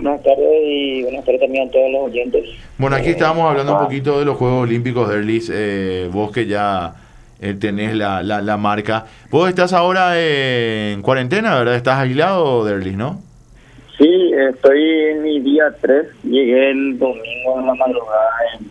Buenas tardes y buenas tardes también a todos los oyentes. Bueno, aquí estábamos hablando un poquito de los Juegos Olímpicos, Derlis. Vos que ya tenés la marca. Vos estás ahora en cuarentena, ¿verdad? ¿Estás aislado, Derlis, no? Sí, estoy en mi día 3. Llegué el domingo en la madrugada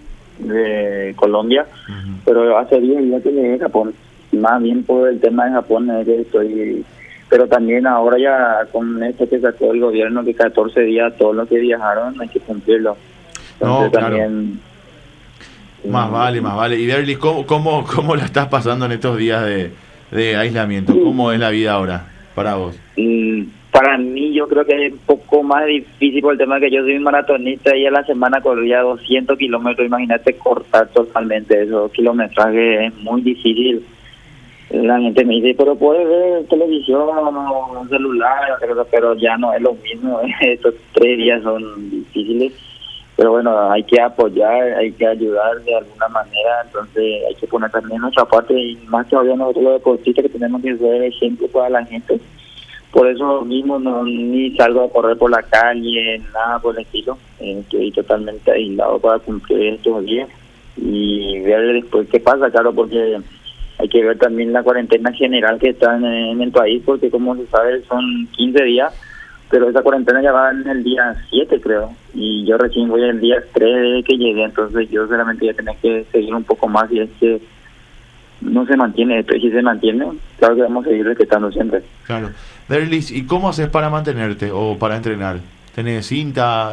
de Colombia, pero hace 10 días que llegué a Japón. Más bien por el tema de Japón es que estoy... Pero también ahora ya con esto que sacó el gobierno, que 14 días todos los que viajaron hay que cumplirlo. Entonces, no, claro. También... Más vale. Y Derlis, ¿cómo la estás pasando en estos días de aislamiento? ¿Cómo es la vida ahora para vos? Para mí yo creo que es un poco más difícil por el tema de que yo soy un maratonista y a la semana corría 200 kilómetros. Imagínate cortar totalmente esos kilometrajes, es muy difícil. La gente me dice, pero puedes ver televisión o celular, pero ya no es lo mismo. Estos 3 días son difíciles, pero bueno, hay que apoyar, hay que ayudar de alguna manera, entonces hay que poner también nuestra parte, y más todavía nosotros los deportistas que tenemos que ser ejemplo para la gente. Por eso mismo ni salgo a correr por la calle, nada por el estilo. Estoy totalmente aislado para cumplir estos días y ver después qué pasa, claro, porque hay que ver también la cuarentena general que está en el país, porque como se sabe son 15 días, pero esa cuarentena ya va en el día 7, creo, y yo recién voy el día 3 desde que llegué, entonces yo solamente voy a tener que seguir un poco más, y es que no se mantiene esto, y si se mantiene, claro que vamos a seguir respetando siempre. Claro. Derlis, ¿y cómo haces para mantenerte o para entrenar? ¿Tenés cinta?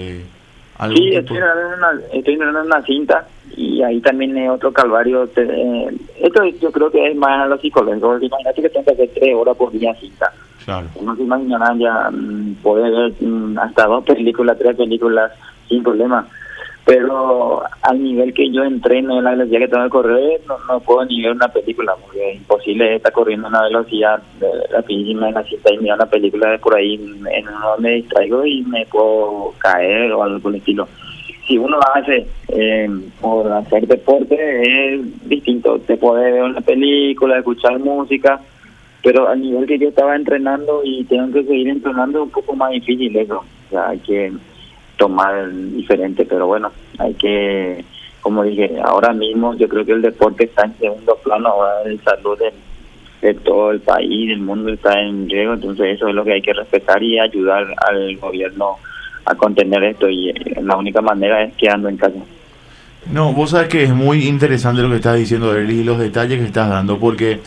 Sí, estoy entrenando en una cinta, y ahí también es otro calvario. Esto yo creo que es más a los psicólogos. Imagínate que tengo que hacer 3 horas por día cinta. Claro. No se imaginarán ya poder ver hasta 2 películas, 3 películas sin problema. Pero al nivel que yo entreno, en la velocidad que tengo que correr, no puedo ni ver una película, porque es imposible estar corriendo a una velocidad rapidísima en la cinta y mirar una película de por ahí, en uno me distraigo y me puedo caer o algo por el estilo. Si uno hace por hacer deporte es distinto, te puede ver una película, escuchar música, pero al nivel que yo estaba entrenando y tengo que seguir entrenando es un poco más difícil eso. O sea, hay que tomar diferente, pero bueno, hay que, como dije, ahora mismo yo creo que el deporte está en segundo plano, ahora la salud de todo el país, del mundo está en riesgo, entonces eso es lo que hay que respetar y ayudar al gobierno a contener esto, y la única manera es quedando en casa. No, vos sabés que es muy interesante lo que estás diciendo, Derlis, y los detalles que estás dando, porque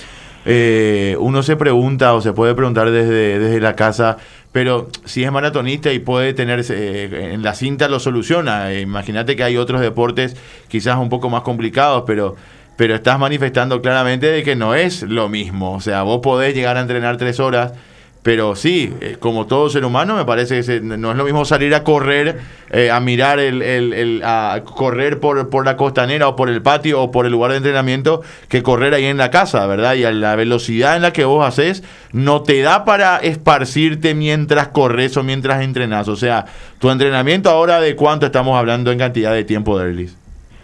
uno se pregunta o se puede preguntar desde la casa, pero si es maratonista y puede tener en la cinta lo soluciona. Imagínate que hay otros deportes quizás un poco más complicados, pero estás manifestando claramente de que no es lo mismo. O sea, vos podés llegar a entrenar 3 horas, pero sí, como todo ser humano, me parece que no es lo mismo salir a correr, a mirar a correr por la costanera o por el patio o por el lugar de entrenamiento, que correr ahí en la casa, ¿verdad? Y a la velocidad en la que vos haces no te da para esparcirte mientras corres o mientras entrenás. O sea, tu entrenamiento ahora, ¿de cuánto estamos hablando en cantidad de tiempo, Derlis?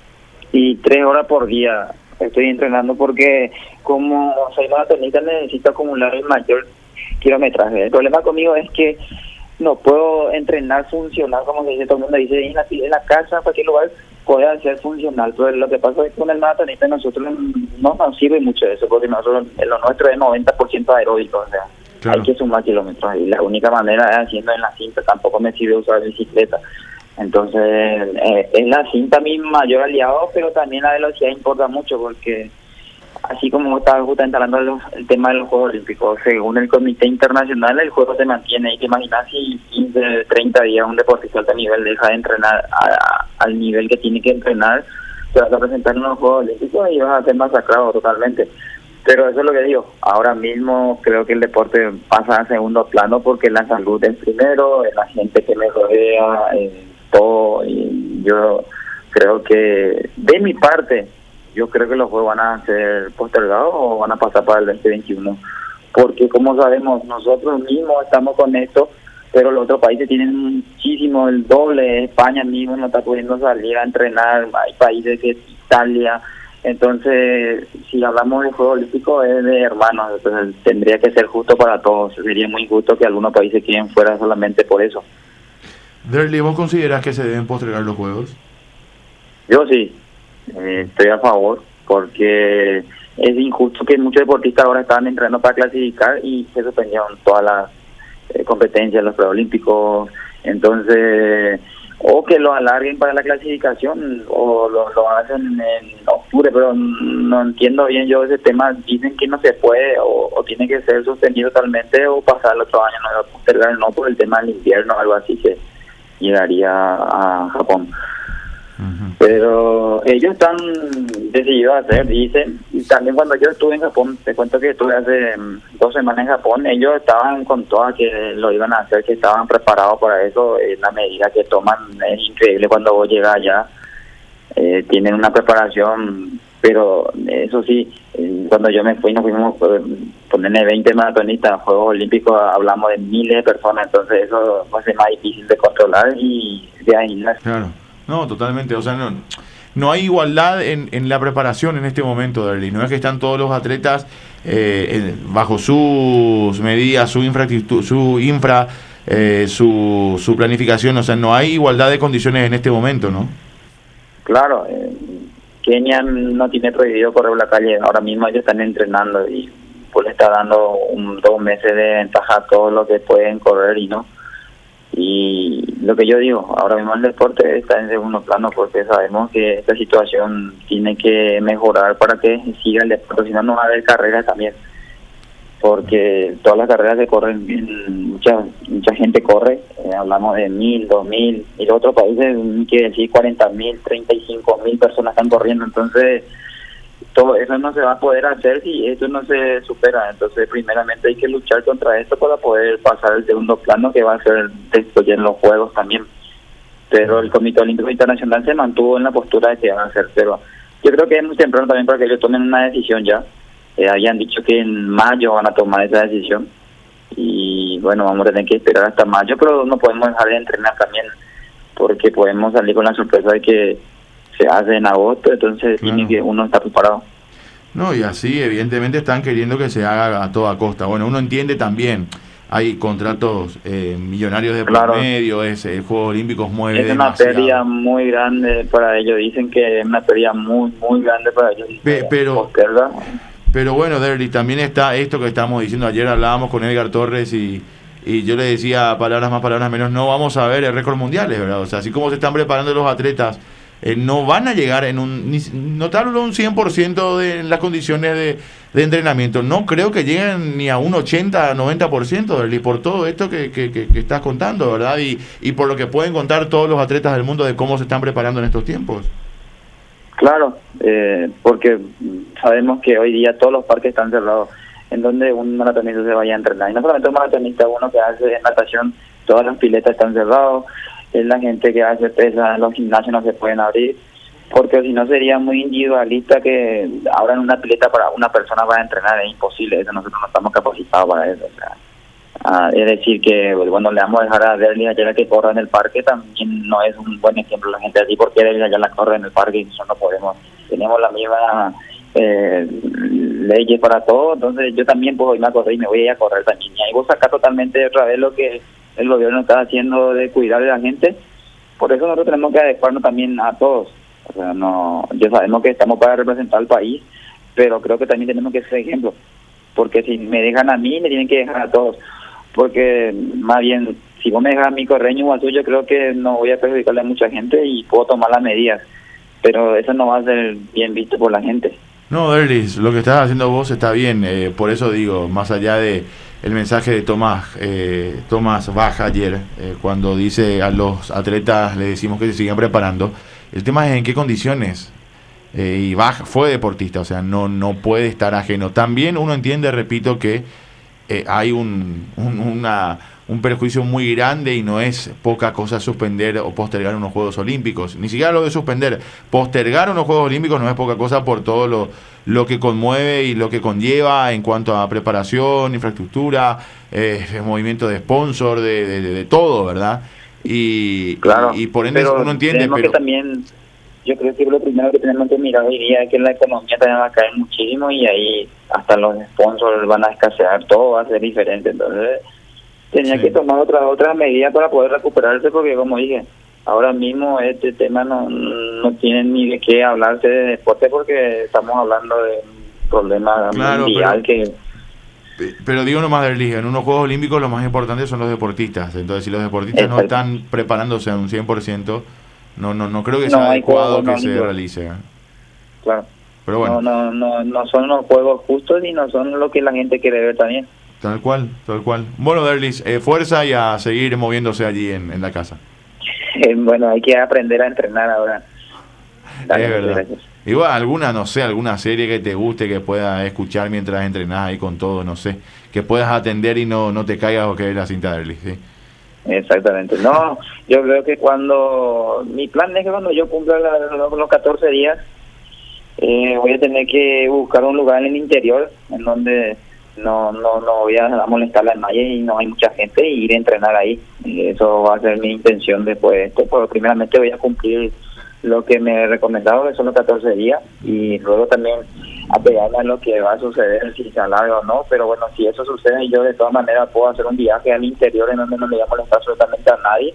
Y 3 horas por día estoy entrenando, porque como soy maratonista necesito acumular el mayor kilometraje. El problema conmigo es que no puedo entrenar funcional, como se dice, todo el mundo dice, en la casa, cualquier lugar puede hacer funcional, pero lo que pasa es que con el maratonista nosotros no nos sirve mucho eso, porque nosotros lo nuestro es 90% aeróbico, o sea, claro, hay que sumar kilómetros, y la única manera es haciendo en la cinta. Tampoco me sirve usar bicicleta, entonces es la cinta mi mayor aliado, pero también la velocidad importa mucho, porque así como estaba justamente hablando del tema de los Juegos Olímpicos, según el Comité Internacional, el juego se mantiene. Hay que imaginar si 15, 30 días un deportista de alto nivel deja de entrenar al nivel que tiene que entrenar, se vas a presentar en los Juegos Olímpicos y vas a ser masacrado totalmente. Pero eso es lo que digo, ahora mismo creo que el deporte pasa a segundo plano, porque la salud es primero, la gente que me rodea, todo, y yo creo que de mi parte, yo creo que los juegos van a ser postergados o van a pasar para el 2021, porque como sabemos, nosotros mismos estamos con esto, pero los otros países tienen muchísimo, el doble. España mismo no está pudiendo salir a entrenar, hay países que Italia. Entonces, si hablamos de Juegos Olímpicos, es de hermanos, entonces tendría que ser justo para todos. Sería muy injusto que algunos países queden fuera solamente por eso. Derly, ¿vos considerás que se deben postergar los juegos? Yo sí, estoy a favor, porque es injusto que muchos deportistas ahora estaban entrenando para clasificar y se suspendieron todas las competencias, los preolímpicos. Entonces, o que lo alarguen para la clasificación o lo hacen en octubre, pero no entiendo bien yo ese tema. Dicen que no se puede o tiene que ser suspendido totalmente o pasar el otro año, no postergar, no por el tema del invierno o algo así que llegaría a Japón. Pero ellos están decididos a hacer, dicen. Y también cuando yo estuve en Japón, te cuento que estuve hace 2 semanas en Japón, ellos estaban con todas que lo iban a hacer, que estaban preparados para eso. La medida que toman es increíble cuando vos llegas allá. Tienen una preparación, pero eso sí, cuando yo me fui, nos fuimos ponerle 20 maratonistas, Juegos Olímpicos, hablamos de miles de personas, entonces eso va a ser más difícil de controlar y de aislar. Claro. No, totalmente, o sea, no hay igualdad en la preparación en este momento, Derly. No es que están todos los atletas bajo sus medidas, su planificación, o sea, no hay igualdad de condiciones en este momento, ¿no? Claro, Kenia no tiene prohibido correr por la calle, ahora mismo ellos están entrenando y pues le está dando 2 meses de ventaja a todos los que pueden correr y no. Y lo que yo digo, ahora mismo el deporte está en segundo plano porque sabemos que esta situación tiene que mejorar para que siga el deporte, si no, no va a haber carreras también, porque todas las carreras que corren, mucha gente corre, hablamos de 1.000, 2.000, y los otros países quiere decir 40.000, 35.000 personas están corriendo, entonces todo eso no se va a poder hacer si esto no se supera. Entonces primeramente hay que luchar contra esto para poder pasar al segundo plano, que va a ser después en los juegos también. Pero el Comité Olímpico Internacional se mantuvo en la postura de que van a hacer, pero yo creo que es muy temprano también para que ellos tomen una decisión ya. Habían dicho que en mayo van a tomar esa decisión y bueno, vamos a tener que esperar hasta mayo, pero no podemos dejar de entrenar también porque podemos salir con la sorpresa de que se hace en agosto, entonces claro, tiene que uno estar preparado. No, y así evidentemente están queriendo que se haga a toda costa. Bueno, uno entiende también, hay contratos millonarios de por medio, el Juegos Olímpicos mueve es una pérdida muy grande para ellos, dicen que es una pérdida muy grande para ellos. Pero bueno, Derly, también está esto que estamos diciendo. Ayer hablábamos con Edgar Torres y yo le decía palabras más, palabras menos, no vamos a ver récords mundiales, ¿verdad? O sea, así como se están preparando los atletas, no van a llegar en no te hablo de un 100% de las condiciones de entrenamiento, no creo que lleguen ni a un 80, 90%, Derly, por todo esto que estás contando, ¿verdad? Y por lo que pueden contar todos los atletas del mundo de cómo se están preparando en estos tiempos. Claro, porque sabemos que hoy día todos los parques están cerrados, en donde un maratonista se vaya a entrenar. Y no solamente un maratonista, uno que hace natación, todas las piletas están cerradas, es la gente que hace pesas, los gimnasios no se pueden abrir, porque si no sería muy individualista que abran una pileta para una persona para entrenar, es imposible, eso nosotros no estamos capacitados para eso. O sea, es decir que, bueno, le vamos a dejar a Derly allá que corra en el parque, también no es un buen ejemplo la gente así, porque Derly allá la corre en el parque y nosotros no podemos, tenemos la misma leyes para todo, entonces yo también puedo irme a correr y me voy a ir a correr también, y ahí vos sacás totalmente otra vez lo que el gobierno está haciendo de cuidar de la gente, por eso nosotros tenemos que adecuarnos también a todos, o sea, no, ya sabemos que estamos para representar al país, pero creo que también tenemos que ser ejemplo, porque si me dejan a mí, me tienen que dejar a todos, porque más bien, si vos me dejas a mi correño o al suyo, creo que no voy a perjudicarle a mucha gente y puedo tomar las medidas, pero eso no va a ser bien visto por la gente. No, Derly, lo que estás haciendo vos está bien, por eso digo, más allá de el mensaje de Tomás Bach ayer, cuando dice a los atletas, le decimos que se sigan preparando, el tema es en qué condiciones, y Bach fue deportista, o sea, no puede estar ajeno. También uno entiende, repito, que hay un perjuicio muy grande y no es poca cosa suspender o postergar unos Juegos Olímpicos, ni siquiera lo de suspender, postergar unos Juegos Olímpicos no es poca cosa por todo lo que conmueve y lo que conlleva en cuanto a preparación, infraestructura, movimiento de sponsor, de todo, ¿verdad? Claro, y por ende uno entiende, pero que también yo creo que lo primero que tenemos que mirar hoy día es que la economía también va a caer muchísimo y ahí hasta los sponsors van a escasear, todo va a ser diferente, entonces tenía que tomar otras medidas para poder recuperarse, porque como dije, ahora mismo este tema no tiene ni de qué hablarse de deporte, porque estamos hablando de un problema mundial Pero digo nomás, Derlis, en unos Juegos Olímpicos lo más importante son los deportistas. Entonces, si los deportistas no están preparándose a un 100%, no creo que sea adecuado que se realice. Claro. Pero bueno. No son los juegos justos y no son lo que la gente quiere ver también. Tal cual. Bueno, Derlis, fuerza y a seguir moviéndose allí en la casa. Bueno, hay que aprender a entrenar ahora. Dale, es verdad. Gracias. Igual alguna serie que te guste, que puedas escuchar mientras entrenás ahí con todo, no sé, que puedas atender y no te caigas o que es la cinta de Derlis, ¿sí? Exactamente. No, yo creo que mi plan es que cuando yo cumpla los 14 días, voy a tener que buscar un lugar en el interior en donde no voy a molestarle a nadie y no hay mucha gente, y ir a entrenar ahí. Y eso va a ser mi intención después de esto, pero primeramente voy a cumplir lo que me he recomendado, que son los 14 días, y luego también apegarme a lo que va a suceder, si se alarga o no. Pero bueno, si eso sucede, yo de todas maneras puedo hacer un viaje al interior en donde no le voy a molestar absolutamente a nadie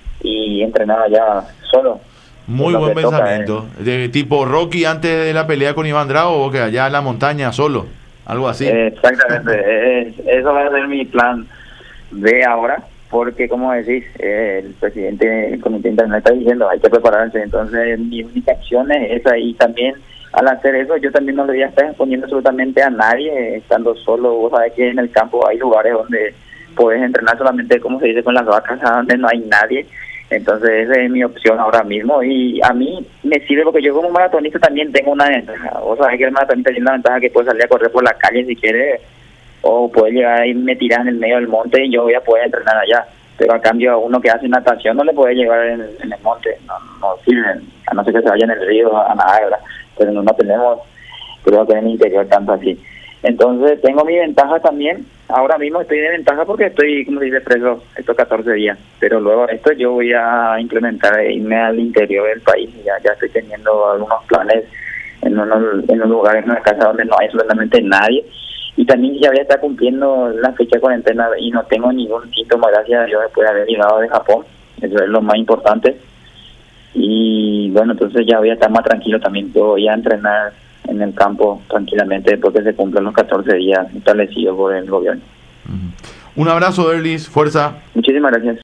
y entrenar allá solo. Muy buen pensamiento. De tipo Rocky antes de la pelea con Iván Drago, o que allá en la montaña solo, algo así. Exactamente. Eso va a ser mi plan B ahora, porque como decís, el presidente del Comité Internacional está diciendo hay que prepararse. Entonces mi única acción es esa, y también al hacer eso yo también no le voy a estar exponiendo absolutamente a nadie, estando solo. Vos sabés que en el campo hay lugares donde puedes entrenar solamente, como se dice, con las vacas, donde no hay nadie. Entonces esa es mi opción ahora mismo, y a mí me sirve porque yo como maratonista también tengo una ventaja. Vos sabés que el maratonista tiene una ventaja, que puede salir a correr por la calle si quiere, o puede llegar y me tirar en el medio del monte y yo voy a poder entrenar allá. Pero a cambio a uno que hace natación no le puede llevar en el monte, no sirve, a no ser que se vaya en el río a nadar, ¿verdad? Pero no tenemos, creo que en el interior tanto así. Entonces tengo mi ventaja también. Ahora mismo estoy de ventaja porque estoy, como dice, preso estos 14 días. Pero luego de esto yo voy a implementar irme al interior del país. Ya estoy teniendo algunos planes en unos lugares, en una casa donde no hay absolutamente nadie. Y también ya voy a estar cumpliendo la fecha de cuarentena y no tengo ningún síntoma, gracias a Dios, después de haber llegado de Japón. Eso es lo más importante. Y bueno, entonces ya voy a estar más tranquilo también. Yo voy a entrenar en el campo tranquilamente después que se cumplan los 14 días establecidos por el gobierno. Un abrazo, Derlis, fuerza. Muchísimas gracias.